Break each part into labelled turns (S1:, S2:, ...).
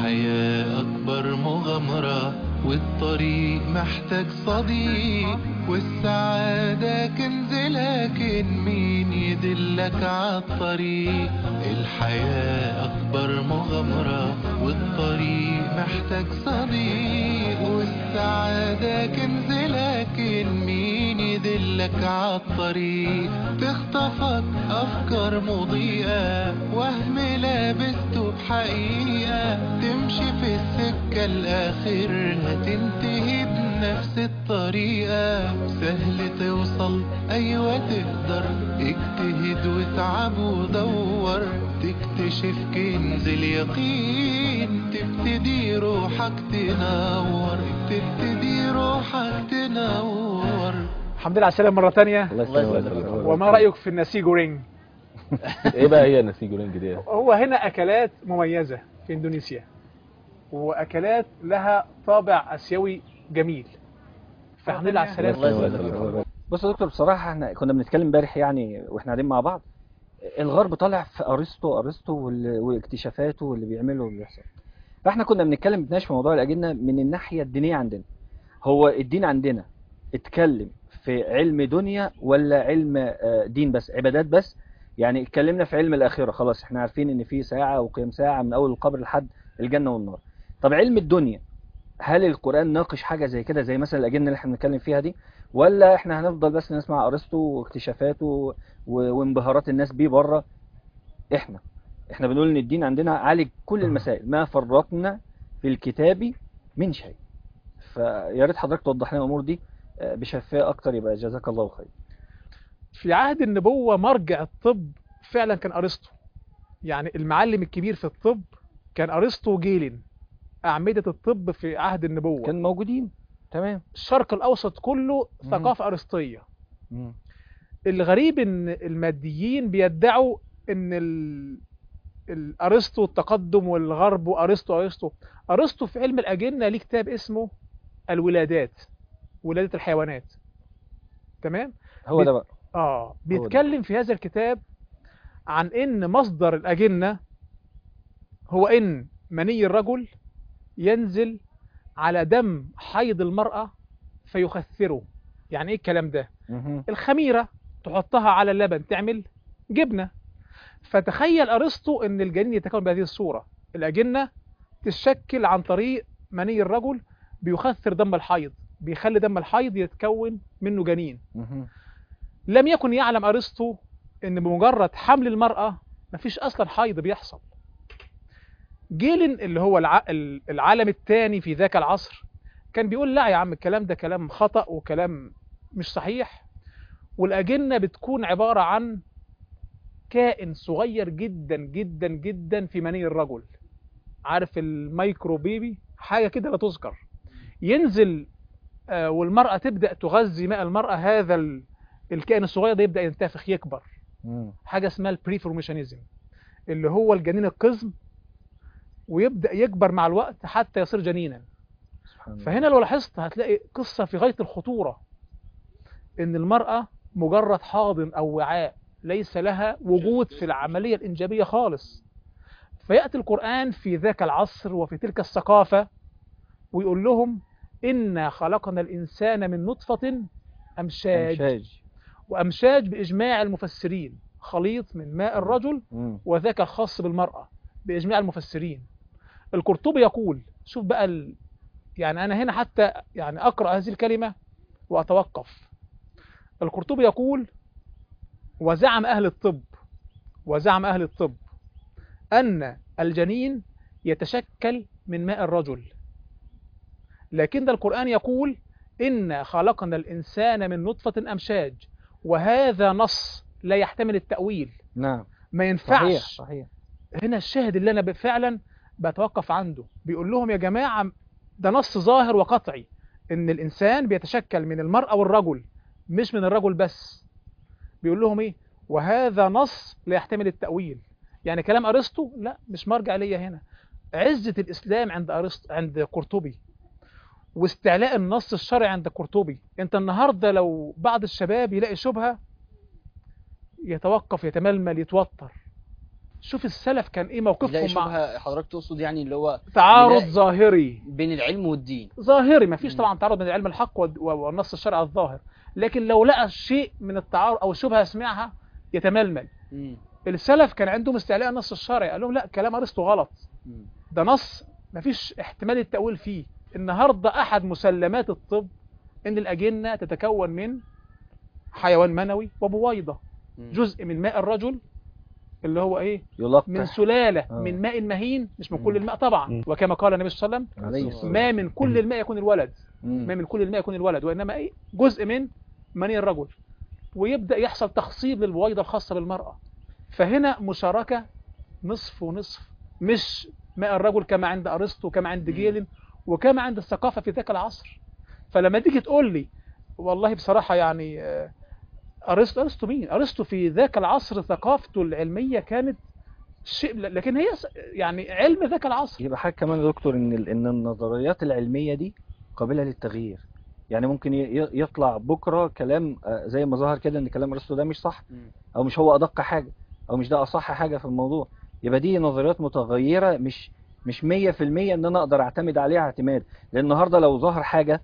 S1: الحياة أكبر مغامرة، والطريق محتاج صديق، والسعادة كنز لكن مين يدلك عالطريق. الحياة أكبر مغامرة، والطريق محتاج صديق، والسعادة كنز لكن مين يدلك عالطريق. تخطفك أفكار مضيئة، وهم لابسته بحقيقة، تمشي في السكة الآخر هتنتهي بنفس الطريقة. سهل توصل أيوة تقدر، اجتهد واتعب ودور، تكتشف كنز اليقين، تبتدي روحك تنور، تبتدي روحك تنور.
S2: الحمد لله على السلامة مرة تانية.
S3: الله يسلمك.
S2: وما رأيك في النسيجو رينج؟
S3: ايه بقى هي النسيجو رينج دي؟
S2: هو هنا أكلات مميزة في إندونيسيا، وأكلات لها طابع آسيوي جميل. فالحمد لله على السلامة.
S3: الله يسلمك.
S4: بص يا دكتور، بصراحة احنا كنا بنتكلم امبارح يعني واحنا قاعدين مع بعض، الغرب طالع في ارسطو واكتشافاته واللي بيعمله واللي بيحصل. فاحنا كنا بنتناقش في موضوع الأجنة من الناحية الدينية عندنا. هو الدين عندنا اتكلم في علم دنيا ولا علم دين بس، عبادات بس؟ يعني اتكلمنا في علم الآخرة، خلاص احنا عارفين ان في ساعة وقيام ساعة من اول القبر لحد الجنة والنار. طب علم الدنيا، هل القرآن ناقش حاجة زي كده، زي مثلا الأجنة اللي احنا بنتكلم فيها دي، ولا احنا هنفضل بس نسمع ارسطو واكتشافاته وانبهارات الناس بيه بره؟ احنا بنقول ان الدين عندنا عالج كل المسائل، ما فرطنا في الكتاب من شيء. فيا ريت حضرتك توضح لنا الامور دي بشفافيه اكتر، يبقى جزاك الله خير.
S2: في عهد النبوة مرجع الطب فعلا كان أرسطو، يعني المعلم الكبير في الطب كان أرسطو وجيلين، أعمدة الطب في عهد النبوة
S4: كان موجودين. تمام.
S2: الشرق الأوسط كله ثقافة أرسطية. الغريب ان الماديين بيدعوا ان الارسطو التقدم والغرب وارسطو في علم الاجنه ليه كتاب اسمه الولادات، ولادة الحيوانات. تمام.
S4: هو ده بقى
S2: بيتكلم في هذا الكتاب عن ان مصدر الاجنه هو ان مني الرجل ينزل على دم حيض المرأة فيخثره. يعني ايه الكلام ده؟ الخميرة تحطها على اللبن تعمل جبنة. فتخيل أرسطو أن الجنين يتكون بهذه الصورة، الأجنة تشكل عن طريق مني الرجل بيخثر دم الحيض، بيخلي دم الحيض يتكون منه جنين. لم يكن يعلم أرسطو أن بمجرد حمل المرأة مفيش أصلا حيض بيحصل. جيلن اللي هو العالم الثاني في ذاك العصر كان بيقول لا يا عم، الكلام ده كلام خطأ وكلام مش صحيح، والأجنة بتكون عبارة عن كائن صغير جدا جدا جدا في مني الرجل، عارف المايكرو بيبي، حاجة كده لا تذكر، ينزل والمرأة تبدأ تغذي ماء المرأة، هذا الكائن الصغير ده يبدأ ينتفخ يكبر. حاجة اسمها البريفورميشنزم، اللي هو الجنين القزم، ويبدأ يكبر مع الوقت حتى يصير جنينا. فهنا لو لاحظت هتلاقي قصة في غاية الخطورة، ان المرأة مجرد حاضن او وعاء، ليس لها وجود في العملية الإنجابية خالص. فيأتي القرآن في ذاك العصر وفي تلك الثقافة ويقول لهم إنا خلقنا الإنسان من نطفة أمشاج. وأمشاج بإجماع المفسرين خليط من ماء الرجل وذاك الخاص بالمرأة بإجماع المفسرين. القرطبي يقول، شوف بقى يعني أنا هنا حتى يعني أقرأ هذه الكلمة وأتوقف. القرطبي يقول وزعم أهل الطب أن الجنين يتشكل من ماء الرجل، لكن القرآن يقول إنا خلقنا الإنسان من نطفة أمشاج، وهذا نص لا يحتمل التأويل.
S4: نعم،
S2: ما ينفعش.
S4: صحيح.
S2: هنا الشاهد اللي أنا فعلا بتوقف عنده، بيقول لهم يا جماعة ده نص ظاهر وقطعي إن الإنسان بيتشكل من المرأة والرجل، مش من الرجل بس. بيقول لهم إيه؟ وهذا نص لا يحتمل التأويل. يعني كلام أرسطو لا مش مرجع ليا هنا. عزة الإسلام عند قرطبي، واستعلاء النص الشرعي عند قرطبي. انت النهاردة لو بعض الشباب يلاقي شبهة يتوقف، يتململ، يتوتر. شوف السلف كان ايه
S5: يلاقي
S2: موقفهم مع
S5: شبهه، حضرتك تقصد يعني اللي هو
S2: تعارض
S5: يلاقي
S2: ظاهري.
S5: بين العلم والدين.
S2: ظاهري ما فيش
S5: مم.
S2: طبعا تعارض بين العلم الحق والنص الشرعي الظاهر، لكن لو لقى شيء من التعارض او شبهه سمعها يتململ.
S5: مم.
S2: السلف كان عندهم استعلاء النص الشرعي، قال لهم لا كلام ارسطو غلط،
S5: مم.
S2: ده نص ما فيش احتمال التأويل فيه. النهارده احد مسلمات الطب ان الاجنه تتكون من حيوان منوي وبويضه،
S5: مم.
S2: جزء من ماء الرجل اللي هو ايه،
S4: يلقح.
S2: من سلالة
S4: آه.
S2: من ماء مهين، مش من
S4: مم.
S2: كل الماء طبعا،
S3: مم.
S2: وكما قال النبي صلى الله عليه وسلم
S4: عليه الصلاة
S2: ما من كل الماء يكون الولد،
S4: مم.
S2: ما من كل الماء يكون الولد، وإنما إيه جزء من مني الرجل، ويبدأ يحصل تخصيب للبويضة الخاصة بالمرأة. فهنا مشاركة نصف ونصف، مش ماء الرجل كما عند أرسطو وكما عند جيلن وكما عند الثقافة في ذاك العصر. فلما تيجي تقول لي والله بصراحة يعني أرسطو مين؟ أرسطو في ذاك العصر ثقافته العلمية كانت شيء، لكن هي يعني علم ذاك العصر.
S4: يبقى حاجة كمان يا دكتور ان النظريات العلمية دي قابلة للتغيير. يعني ممكن يطلع بكرة كلام زي ما ظهر كده ان كلام ارسطو ده مش صح،
S5: مم.
S4: او مش هو ادق حاجة، او مش ده اصح حاجة في الموضوع. يبقى دي نظريات متغيرة، مش 100% ان انا اقدر اعتمد عليها اعتماد. لان النهاردة لو ظهر حاجة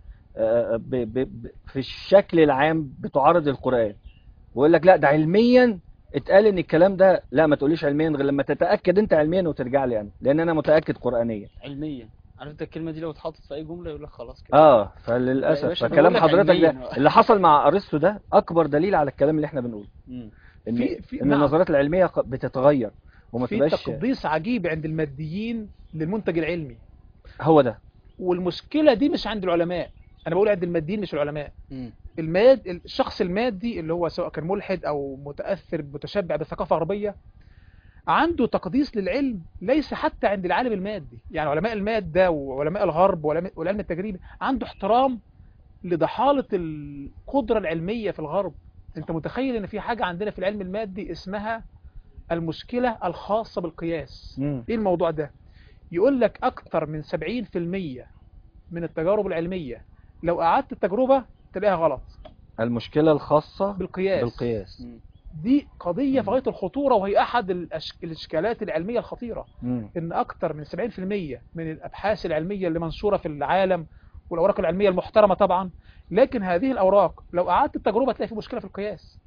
S4: في الشكل العام بتعارض القرآن، ويقول لك لا ده علميا اتقال ان الكلام ده، لا ما تقوليش علميا غير لما تتاكد انت علميا وترجع لي انا، لان انا متاكد قرانيا.
S5: علميا، عارف انت الكلمه دي لو اتحطت في اي جمله يقول لك خلاص كده. يا
S4: فللاسف
S5: باشا
S4: فكلام
S5: بقول لك
S4: حضرتك ده
S5: علمياً.
S4: اللي حصل مع ارسطو ده اكبر دليل على الكلام اللي احنا بنقوله،
S5: مم.
S4: ان
S2: نعم.
S4: النظريات العلميه بتتغير وما
S2: في
S4: تبقاش
S2: تقديس عجيب عند الماديين للمنتج العلمي،
S4: هو ده.
S2: والمشكلة دي مش عند العلماء، أنا بقول عند الماديين مش العلماء.
S5: مم.
S2: الشخص المادي اللي هو سواء كان ملحد أو متأثر متشبع بالثقافة الغربية عنده تقديس للعلم ليس حتى عند العالم المادي. يعني علماء المادة وعلماء الغرب والعلم التجريبي عنده احترام لضحالة القدرة العلمية في الغرب. انت متخيل ان في حاجة عندنا في العلم المادي اسمها المشكلة الخاصة بالقياس. ايه الموضوع ده؟ يقول لك اكثر من 70% من التجارب العلمية لو قعدت التجربة تلاقيها غلط.
S4: المشكله الخاصه
S2: بالقياس.
S5: مم.
S2: دي قضية في غاية الخطورة، وهي أحد الإشكالات العلمية الخطيرة. إن أكثر من 70% من الأبحاث العلمية اللي منشورة في العالم والأوراق العلمية المحترمة طبعا، لكن هذه الأوراق لو قعدت التجربة تلاقي في مشكلة في القياس.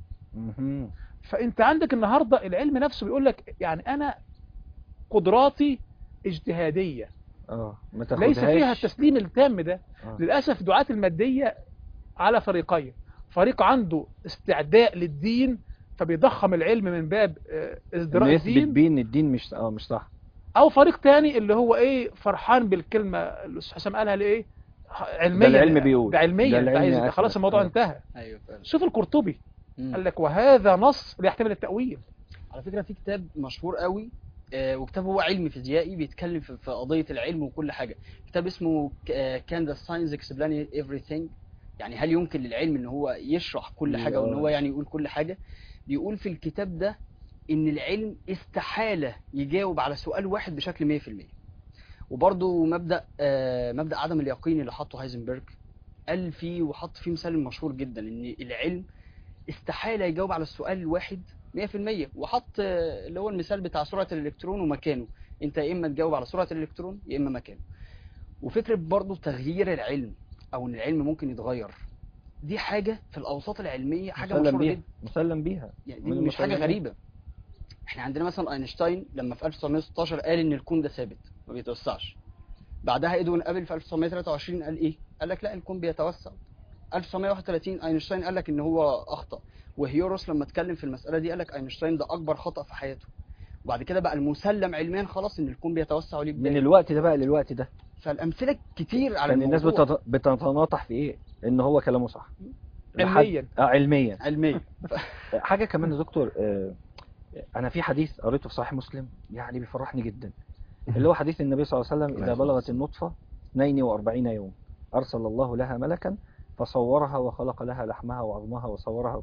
S2: فأنت عندك النهاردة العلم نفسه بيقول لك يعني أنا قدراتي اجتهادية،
S4: ما
S2: ليس فيها
S4: تاخدهاش.
S2: التسليم التام ده. للأسف دعاة المادية على فريقين: فريق عنده استعداء للدين فبيضخم العلم من باب ازدراء
S4: يثبت
S2: الدين،
S4: بيه ان الدين مش صح.
S2: او فريق تاني اللي هو ايه فرحان بالكلمه اللي الاستاذ حسام قالها لايه علميا،
S4: ده العلم بيقول،
S2: ده علميا،
S4: ده
S2: ده
S4: العلم
S2: عايز
S4: أثبت.
S2: خلاص الموضوع انتهى.
S5: ايوه فعلا.
S2: شوف القرطبي
S5: مم.
S2: قال لك وهذا نص لا يحتمل التأويل.
S5: على فكره في كتاب مشهور قوي، وكتاب هو علمي فيزيائي بيتكلم في قضيه العلم وكل حاجه. كتاب اسمه Can the Science Explain Everything؟ يعني هل يمكن للعلم ان هو يشرح كل حاجه وان هو يعني يقول كل حاجه؟ بيقول في الكتاب ده ان العلم استحاله يجاوب على سؤال واحد بشكل 100%. وبرضه مبدأ عدم اليقين اللي حطه هايزنبرج قال فيه وحط فيه مثال مشهور جدا ان العلم استحاله يجاوب على السؤال الواحد 100%. وحط اللي هو المثال بتاع سرعه الالكترون ومكانه، انت يا اما تجاوب على سرعه الالكترون يا اما مكانه. وفكره برضه تغيير العلم او ان العلم ممكن يتغير، دي حاجه في الاوساط العلميه حاجه مشهوره جدا،
S4: مسلم بيها.
S5: يعني دي مش حاجه غريبه. احنا عندنا مثلا اينشتاين لما في 1916 قال ان الكون ده ثابت ما بيتوسعش. بعدها ادوين ابل في 1923 قال ايه؟ قال لك لا الكون بيتوسع. 1931 اينشتاين قال لك ان هو اخطا. وهيوروس لما اتكلم في المساله دي قال لك اينشتاين ده اكبر خطا في حياته. وبعد كده بقى المسلم علميا خلاص ان الكون بيتوسع وليه بدايه.
S4: من الوقت ده بقى للوقت ده
S5: فالامثله كتير على
S4: يعني الناس بتتناطح في ايه؟ ان هو كلامه صح
S2: علميا.
S5: علميا.
S4: حاجه كمان يا دكتور، انا في حديث قريته في صحيح مسلم يعني بيفرحني جدا، اللي هو حديث النبي صلى الله عليه وسلم: اذا بلغت النطفه 42 يوم ارسل الله لها ملكا فصورها وخلق لها لحمها وعظمها وصورها.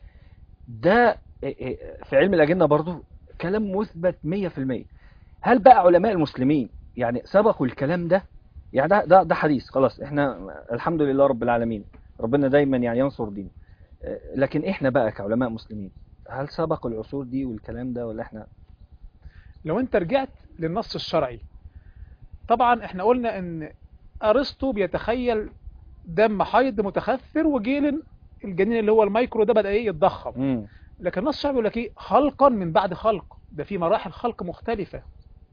S4: ده في علم الاجنه برضو كلام مثبت 100%. هل بقى علماء المسلمين يعني سبقوا الكلام ده؟ يعني ده حديث خلاص، احنا الحمد لله رب العالمين، ربنا دايما يعني ينصر دينه. لكن احنا بقى كعلماء مسلمين هل سبق العصور دي والكلام ده ولا احنا؟
S2: لو انت رجعت للنص الشرعي، طبعا احنا قلنا ان ارسطو بيتخيل دم حيض متخثر وجيل الجنين اللي هو المايكرو ده بدأ ايه يتضخم. لكن النص الشرعي بيقول لك ايه؟ خلقا من بعد خلق، ده في مراحل خلق مختلفة.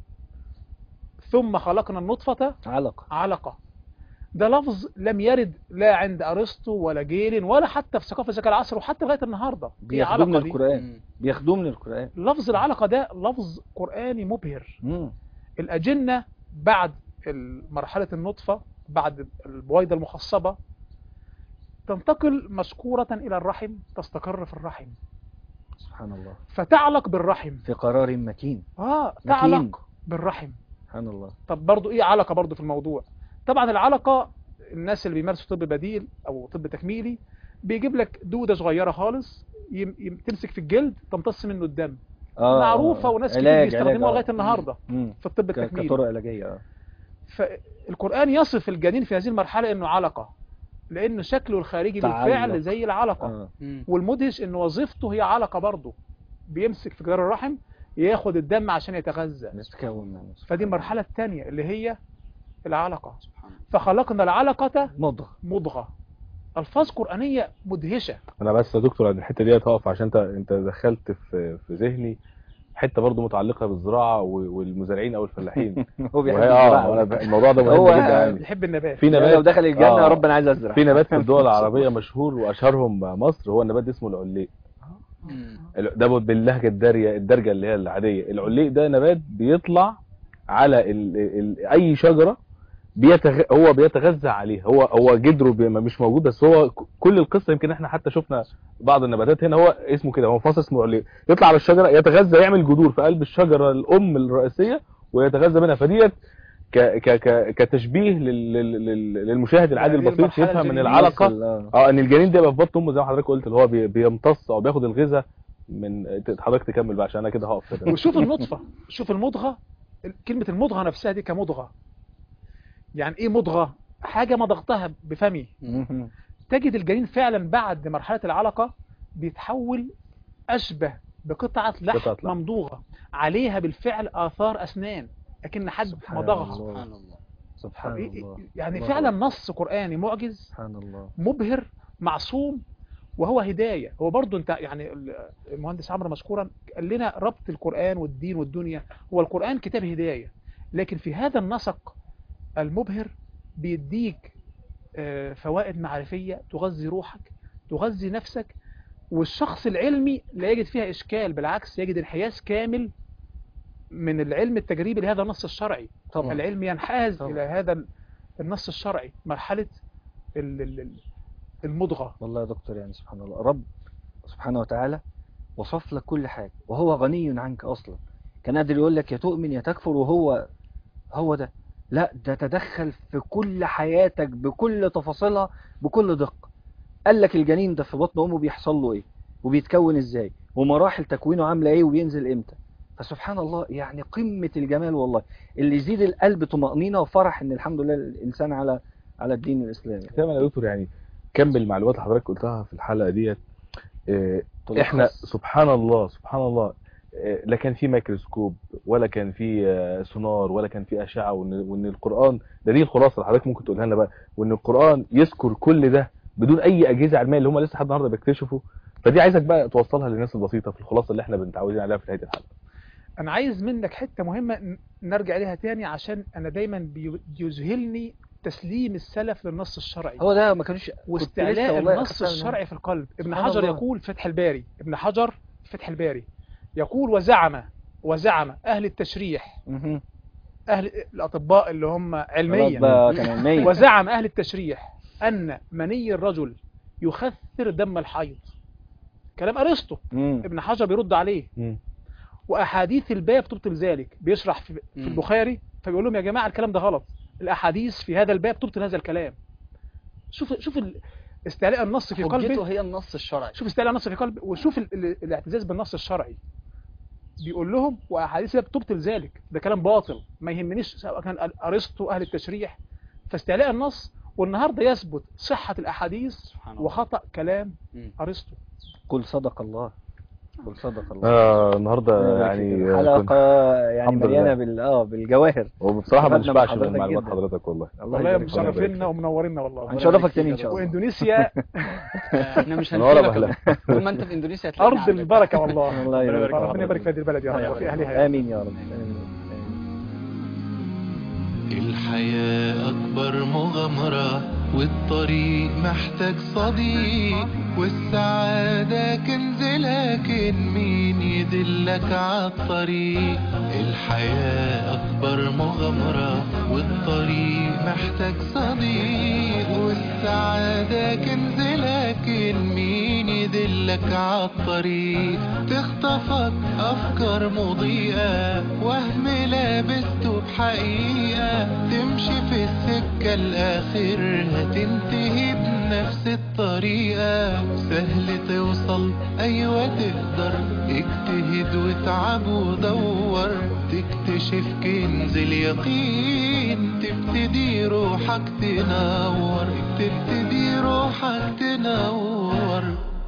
S2: ثم خلقنا النطفة علقة. ده لفظ لم يرد لا عند ارسطو ولا جيلين ولا حتى في ثقافة ذاك العصر وحتى لغاية النهاردة.
S4: بياخدوه من القرآن، بياخدوه من القرآن.
S2: لفظ العلقة ده لفظ قرآني مبهر. الأجنة بعد مرحلة النطفة، بعد البويضة المخصبة، تنتقل مشكورة إلى الرحم، تستقر في الرحم،
S4: سبحان الله،
S2: فتعلق بالرحم
S4: في قرار مكين.
S2: تعلق بالرحم.
S4: سبحان الله.
S2: طب برضو إيه علقة برضو في الموضوع؟ طبعا العلقة، الناس اللي بيمارسوا طب بديل أو طب تكميلي بيجيب لك دودة صغيرة خالص تمسك في الجلد، تمتص منه الدم. معروفة وناس كتير بيستخدموها لغاية النهاردة في الطب التكميلي
S4: كطرق علاجية.
S2: فالقرآن يصف الجنين في هذه المرحلة انه علقة، لان شكله الخارجي بالفعل زي العلقة. والمدهش ان وظيفته هي علقة برضه، بيمسك في جدار الرحم ياخد الدم عشان يتغذى. فدي المرحلة الثانية اللي هي العلقة. فخلقنا العلقة مضغة. الفاظ قرآنية مدهشة.
S3: انا بس يا دكتور عند الحتة دي هقف، عشان انت دخلت في ذهني حته برضو متعلقه بالزراعه والمزارعين او الفلاحين.
S4: هو بيحب الزراعه.
S3: الموضوع ده مهم جدا يعني.
S2: بيحب النبات.
S3: في نبات
S4: لو دخل الجنه يا رب انا عايز ازرع.
S3: في نبات في الدول العربيه مشهور واشهرهم مصر، هو النبات اسمه العليق. ده باللهجه الدارجه اللي هي العاديه. العليق ده نبات بيطلع على اي شجره هو بيتغذى عليها. هو جدره مش موجود، بس هو كل القصه يمكن احنا حتى شفنا بعض النباتات هنا، هو اسمه كده، هو فصل اسمه عليه، يطلع على الشجره يتغذى، يعمل جذور في قلب الشجره الام الرئيسيه ويتغذى منها. فديت كتشبيه للمشاهد العادي البسيط يفهم من العلقه ان الجنين ده بيبقى في بطن امه زي ما حضرتك قلت، اللي هو بيمتص او بياخد الغذاء من. حضرتك تكمل بقى عشان انا كده هقف كده.
S2: وشوف النطفه، شوف المضغه. كلمه المضغه نفسها دي كمضغه، يعني ايه مضغة؟ حاجة مضغتها بفمي. تجد الجنين فعلا بعد مرحلة العلقة بيتحول أشبه بقطعة لحم ممضوغة عليها بالفعل آثار أسنان، لكن حد مضغها.
S5: سبحان الله.
S4: سبحان الله.
S2: يعني فعلا نص قرآني معجز،
S4: سبحان الله،
S2: مبهر، معصوم، وهو هداية. هو برضو انت يعني المهندس عمرو مشكورا قال لنا ربط القرآن والدين والدنيا. هو القرآن كتاب هداية، لكن في هذا النسق المبهر بيديك فوائد معرفية تغذي روحك، تغذي نفسك. والشخص العلمي لا يجد فيها إشكال، بالعكس يجد انحياز كامل من العلم التجريبي لهذا النص الشرعي. طبعا. العلم ينحاز طبعا إلى هذا النص الشرعي، مرحلة المضغة.
S4: والله يا دكتور يعني سبحان الله، رب سبحانه وتعالى وصف لك كل حاجة وهو غني عنك أصلا. كان قادر يقول لك يا تؤمن يا تكفر، وهو ده. لا، ده تدخل في كل حياتك بكل تفاصيلها بكل دقة. قال لك الجنين ده في بطن أمه بيحصل له إيه وبيتكون إزاي ومراحل تكوينه عاملة إيه وبينزل إمتى. فسبحان الله يعني قمة الجمال والله، اللي يزيد القلب طمأنينة وفرح إن الحمد لله الإنسان على الدين الإسلامي.
S3: تمام يا دكتور، يعني كم المعلومات اللي حضرتك قلتها في الحلقة ديت. احنا سبحان الله لا كان في ميكروسكوب ولا كان في سونار ولا كان في أشعة، وان القرآن ده دي الخلاصة اللي حضرتك ممكن تقولها لنا بقى، وان القرآن يذكر كل ده بدون اي اجهزة علمية اللي هم لسه لحد النهارده بيكتشفوا. فدي عايزك بقى توصلها للناس البسيطة في الخلاصة اللي احنا متعودين عليها في نهاية الحلقة.
S2: انا عايز منك حتة مهمة نرجع ليها تاني، عشان انا دايما بيذهلني تسليم السلف للنص الشرعي.
S4: هو ده ما كانوش
S2: واستعلاء النص الشرعي في القلب. ابن حجر يقول فتح الباري، ابن حجر فتح الباري يقول وزعم أهل التشريح، أهل الأطباء اللي هم علميا، وزعم أهل التشريح أن مني الرجل يخثر دم الحيض. كلام أرسطو. ابن حجر بيرد عليه. وأحاديث الباب تبطل ذلك. بيشرح في البخاري فبيقول لهم يا جماعة الكلام ده غلط، الأحاديث في هذا الباب تبطل هذا الكلام. شوف استعلاء النص في قلبه.
S5: حجته هي النص الشرعي.
S2: شوف استعلاء النص في قلبه، وشوف الاعتزاز بالنص الشرعي. بيقول لهم واحاديث تبطل ذلك، ده كلام باطل ما يهمنيش سواء كان ارسطو اهل التشريح. فاستعلاء النص، والنهارده يثبت صحة الاحاديث وخطأ كلام ارسطو.
S4: قل صدق الله. قل صدق الله.
S3: النهارده يعني
S4: حلقة يعني
S3: الحمد
S4: مليانة
S3: لله.
S4: بالجوهر.
S3: وبصراحه ما
S4: استفدنا من
S3: نشبعش من
S4: حضرتك
S3: معلومات
S4: جداً.
S3: حضرتك والله.
S2: والله
S4: يبارك فيك.
S2: مشرفينا ومنورينا والله.
S4: هنشرفك تاني ان شاء الله.
S2: واندونيسيا
S5: احنا مش
S3: من ورا
S5: هنسيبك
S3: بهلا.
S5: طول ما انت في اندونيسيا هتلاقينا
S2: ارض
S5: عندك.
S2: البركه والله.
S4: الله يبارك فيك.
S2: ربنا يبارك في هذه البلد يا رب وفي اهلها.
S4: امين يا رب. آمين.
S1: الحياة أكبر مغامرة والطريق محتاج صديق، والسعادة كنز لكن مين يدلك عالطريق. الحياة أكبر مغامرة والطريق محتاج صديق، والسعادة كنز لكن مين يدلك عالطريق. تخطفك أفكار مضيئة وهم لابسته بحقيقة، تمشي في السكة الآخر هتنتهي بنفس الطريقة. سهل توصل أيوة تقدر، اجتهد واتعب ودور، تكتشف كنز اليقين، تبتدي روحك تنور، تبتدي روحك تنور.